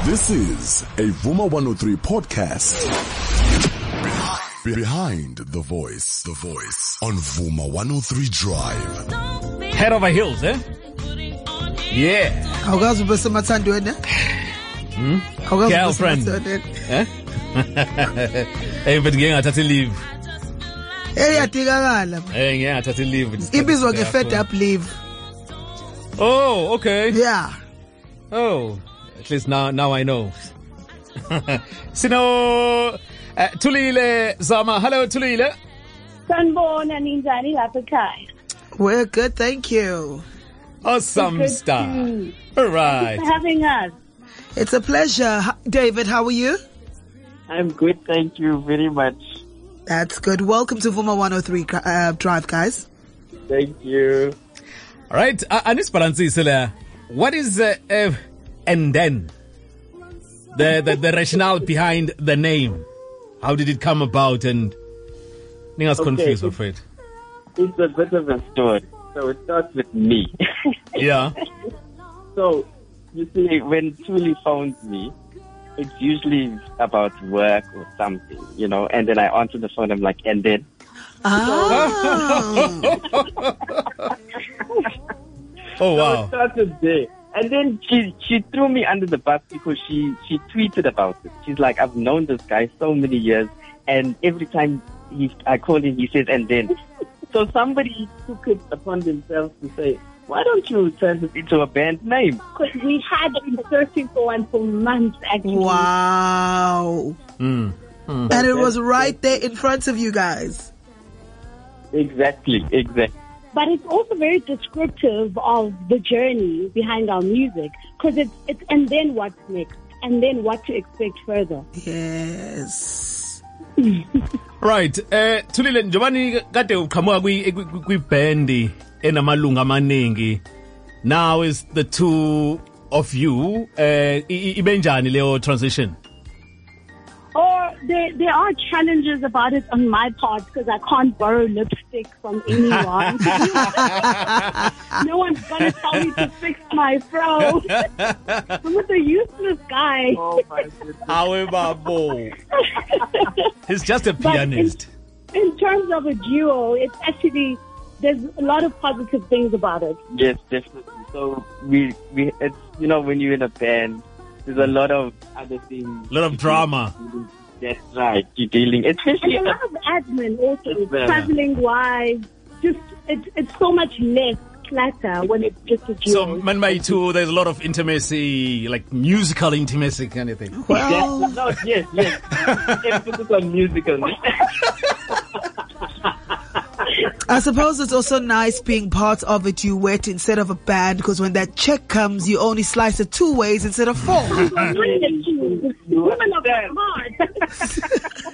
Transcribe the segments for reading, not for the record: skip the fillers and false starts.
This is a Vuma 103 podcast. Behind the voice on Vuma 103 Drive. Head over heels, eh? Yeah. Awukazi ube semathandweni? Girlfriend. Eh? Hey, but ngeke ngathatha leave. Iyadingakala. Hey, ngeke ngathatha leave. Ibizwa ke fed up leave. Oh, okay. Yeah. Oh, at least now I know. Sino Tulile Zama. Hello, Tulile. Sanibona ninjani lapha ekhaya? We're good, thank you. Awesome Good stuff. too. All right. Thanks for having us. It's a pleasure. David, how are you? I'm good, thank you very much. That's good. Welcome to Vuma 103 Drive, guys. Thank you. All right. Anis Balansisela, what is and then the rationale behind the name? How did it come about? And Ninga's confused, I'm afraid. It's a bit of a story. So it starts with me. Yeah. So, you see, when Tuli phones me, it's usually about work or something, you know, and then I answer the phone, I'm like, and then? Oh. Oh, wow. So it started there. And then she threw me under the bus because she tweeted about it. She's like, I've known this guy so many years, and every time I call him, he says, and then. So somebody took it upon themselves to say, why don't you turn this into a band name? Because we had been searching for one for months, actually. Wow. And it was right there in front of you guys. Exactly. But it's also very descriptive of the journey behind our music. Because it's and then what's next, and then what to expect further. Yes. Right. Tulile, njobani kade uqhamuka kwi-band enamalunga amaningi. Now is the two of you. Ibenjani leyo transition? Or there are challenges about it on my part because I can't borrow lipstick from anyone. No one's gonna tell me to fix my fro. I'm with a useless guy. Oh my goodness. However, he's just a pianist. In terms of a duo, it's actually, there's a lot of positive things about it. Yes, definitely. So we it's, you know, when you're in a band, there's a lot of other things. A lot of drama. That's right. You're dealing, especially And a lot of admin also, It's better. traveling wise. Just it's so much less clutter when it's just a duo. So, Man too, there's a lot of intimacy, like musical intimacy kind of thing. Well, yes. Emphasis on musical. I suppose it's also nice being part of a duet instead of a band, because when that check comes, you only slice it 2 ways instead of 4. Women of heart.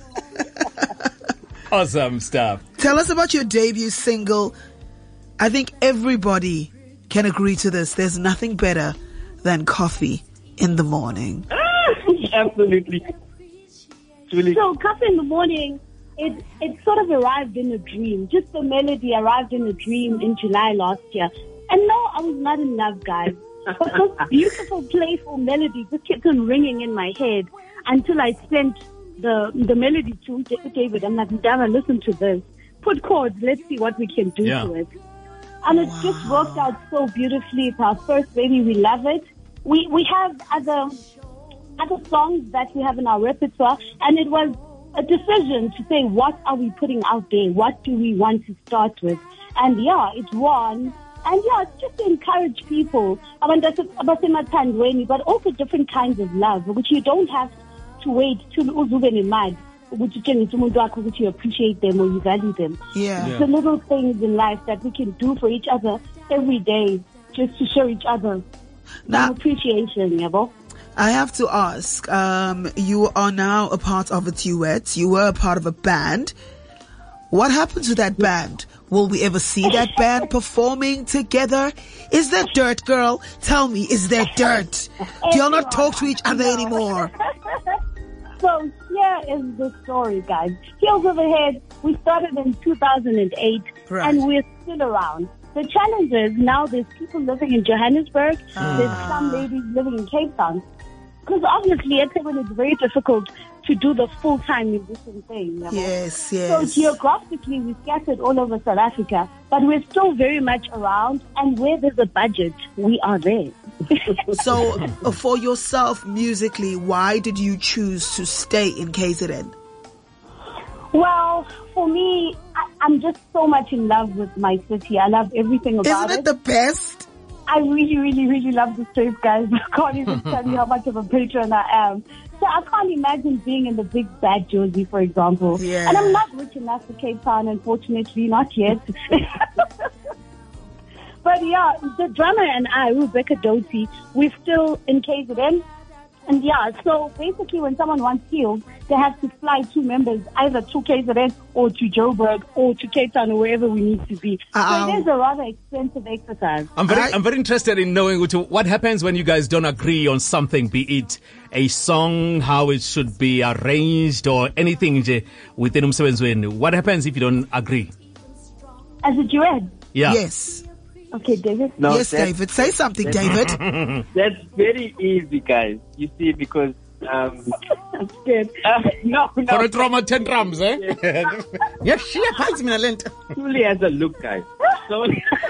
Awesome stuff. Tell us about your debut single. I think everybody can agree to this. There's nothing better than coffee in the morning. Absolutely. Really. So, Coffee in the Morning, it sort of arrived in a dream. Just the melody arrived in a dream in July last year. And no, I was not in love, guys. But this beautiful, playful melody just kept on ringing in my head until I sent the melody to David. I'm like, Dara, listen to this. Put chords. Let's see what we can do to it. And it just worked out so beautifully. It's our first baby. We love it. We have other songs that we have in our repertoire, and it was a decision to say, what are we putting out there? What do we want to start with? And yeah, it won. And yeah, it's just to encourage people about but also different kinds of love, which you don't have to wait till uzube nemali ukuthi utshengise umuntu wakho ukuthi you appreciate them or you value them. Yeah. The little things in life that we can do for each other every day, just to show each other Now, appreciation, yabo. I have to ask, you are now a part of a duet. You were a part of a band. What happened to that band? Will we ever see that band performing together? Is there dirt, girl? Tell me, is there dirt? Do y'all not talk to each other anymore? So here is the story, guys. Heels Over Head, we started in 2008, Right. and we're still around. The challenge is now there's people living in Johannesburg, there's some ladies living in Cape Town. Because obviously at Ethekwini it's very difficult to do the full-time musician thing. Yes, So yes. geographically we're scattered all over South Africa, but we're still very much around, and where there's a budget, we are there. So, for yourself musically, why did you choose to stay in KZN? Well, for me, I'm just so much in love with my city. I love everything about Isn't it the best? I really, really, really love this place, guys. I can't even tell you how much of a patron I am. So I can't imagine being in the big bad Josie, for example. Yeah. And I'm not rich enough for Cape Town, unfortunately, not yet. But yeah, the drummer and I, Rebecca Doty, we're still in KZN. And yeah, so basically when someone wants healed, they have to fly 2 members, either to KZN or to Joburg or to Cape Town or wherever we need to be. So it is a rather expensive exercise. I'm very interested in knowing what happens when you guys don't agree on something, be it a song, how it should be arranged, or anything within umsebenzi. What happens if you don't agree? As a duet? Yeah. Yes. Okay, David? No, Yes, David. Say something, David. That's very easy, guys. You see, because I'm scared. no, For a trauma tantrums, eh? Yes, she has me lent. truly has a look, guys. So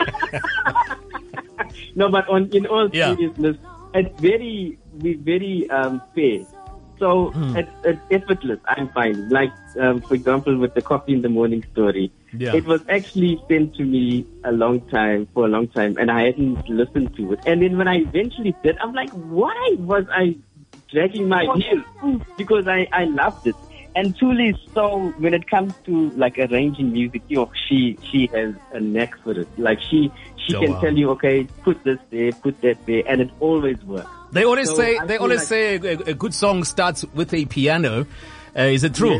no, but in all Yeah. seriousness, we're very fair. So it's effortless. I'm fine. Like for example, with the coffee in the morning story, Yeah. it was actually sent to me for a long time, and I hadn't listened to it. And then when I eventually did, I'm like, why was I dragging my heels? Because I loved it. And Tuli, so when it comes to like arranging music, she has a knack for it. Like she Oh, can wow. tell you, okay, put this there, put that there, and it always works. They always So say I feel like- a good song starts with a piano. Is it true? Yes.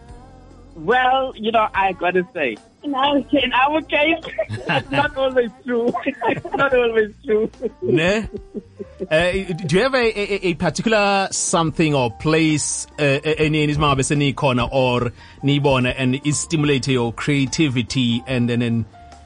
Well, I gotta say, in our case, it's not always true. It's not always true. Ne? Do you have a particular something or place any corner or nibona and it stimulates your creativity and then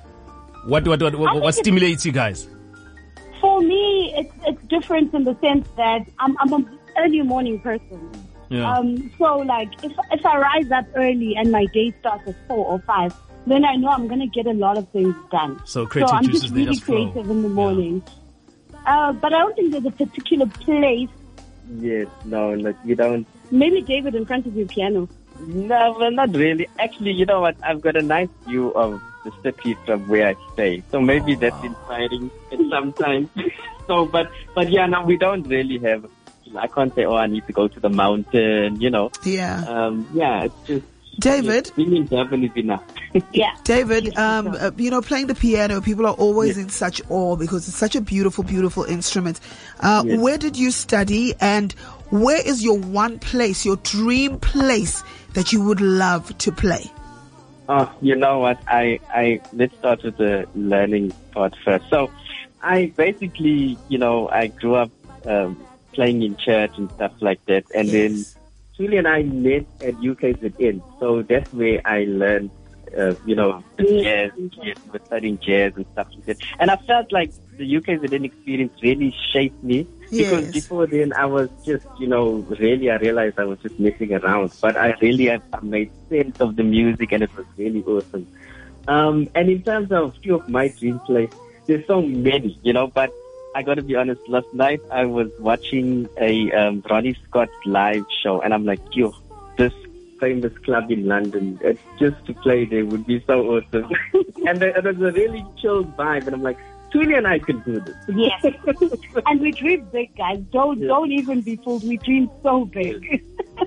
what stimulates you guys? For me, it's different in the sense that I'm an early morning person. Yeah. So like if I rise up early and my day starts at 4 or 5, then I know I'm gonna get a lot of things done. So creative I'm juices, just they really just flow. creative in the morning. But I don't think there's a particular place. Yes, no, like you don't. Maybe David in front of your piano. No, well, not really. Actually, you know what? I've got a nice view of the city from where I stay, so maybe that's inspiring sometimes. So, but yeah, no, we don't really have. I can't say, oh, I need to go to the mountain. Yeah. Yeah, it's just. David? Being in Durban is enough. Yeah. David, playing the piano, people are always in such awe because it's such a beautiful, beautiful instrument. Yes. Where did you study and where is your one place, your dream place that you would love to play? Oh, you know what? Let's start with the learning part first. So, I basically, I grew up playing in church and stuff like that, and then Julie and I met at UKZN, so that's where I learned, jazz. We're studying jazz and stuff like that. And I felt like the UKZN experience really shaped me because before then I was just, really I realized I was just messing around. But I really I made sense of the music and it was really awesome. And in terms of a few of my dream plays, there's so many, but I got to be honest, last night I was watching a Ronnie Scott live show and I'm like, this famous club in London, just to play there would be so awesome. And it was a really chill vibe and I'm like, Tuli and I can do this. Yes. And we dream big, guys. Don't even be fooled. We dream so big.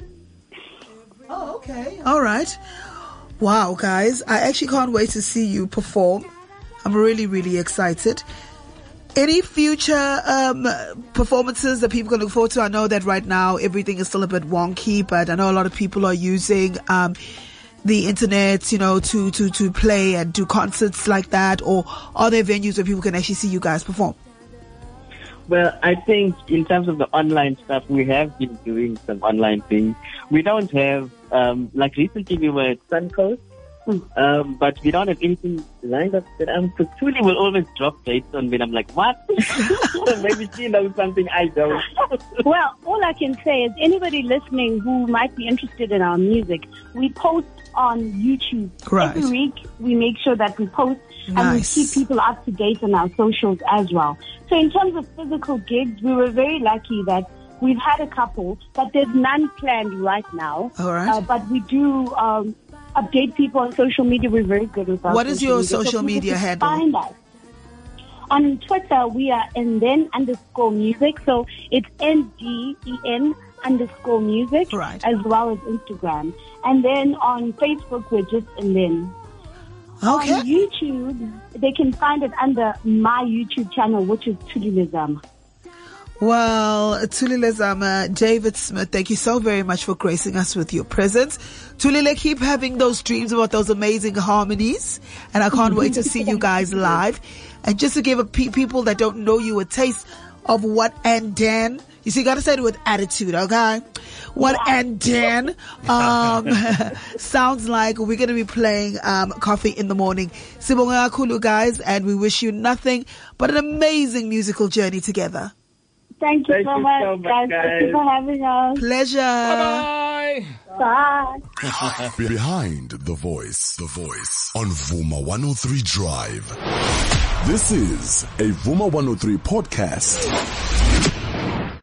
Oh, okay. All right. Wow, guys. I actually can't wait to see you perform. I'm really, really excited. Any future performances that people can look forward to? I know that right now everything is still a bit wonky, but I know a lot of people are using the internet, to play and do concerts like that. Or are there venues where people can actually see you guys perform? Well, I think in terms of the online stuff, we have been doing some online things. We don't have, like recently we were at Suncoast But we don't have anything lined up. Because Thuli will always drop dates on me and I'm like, what? Maybe she knows something I don't. Well, all I can say is anybody listening who might be interested in our music, we post on YouTube. Right. Every week we make sure that we post and we Nice. keep people up to date on our socials as well. So in terms of physical gigs, we were very lucky that we've had a couple, but there's none planned right now. All right. But we do update people on social media. We're very good with our What is your So social people media can handle? Find us. On Twitter, we are _music. So it's NDEN_music. Right. As well as Instagram. And then on Facebook, we're just NDEN. Okay. On YouTube, they can find it under my YouTube channel, which is Thuli Lezama. Well, Thuli Lezama, David Smith, thank you so very much for gracing us with your presence. Thulile, keep having those dreams about those amazing harmonies. And I can't wait to see you guys live. And just to give people that don't know you a taste of what and then, you see, you gotta say it with attitude, okay? What and then, sounds like we're gonna be playing, Coffee in the Morning. Sibonga kakhulu, guys, and we wish you nothing but an amazing musical journey together. Thank you so much, guys. Thank you for having us. Pleasure. Bye. Bye. Behind the voice on Vuma 103 Drive. This is a Vuma 103 podcast.